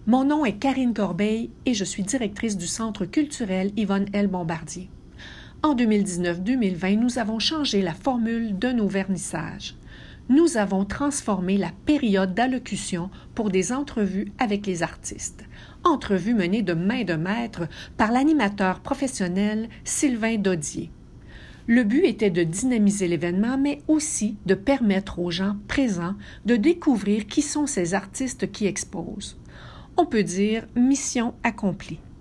Mon nom est Karine Corbeil et je suis directrice du Centre culturel Yvonne L. Bombardier. En 2019-2020, nous avons changé la formule de nos vernissages. Nous avons transformé la période d'allocution pour des entrevues avec les artistes. Entrevues menées de main de maître par l'animateur professionnel Sylvain Dodier. Le but était de dynamiser l'événement, mais aussi de permettre aux gens présents de découvrir qui sont ces artistes qui exposent. On peut dire mission accomplie.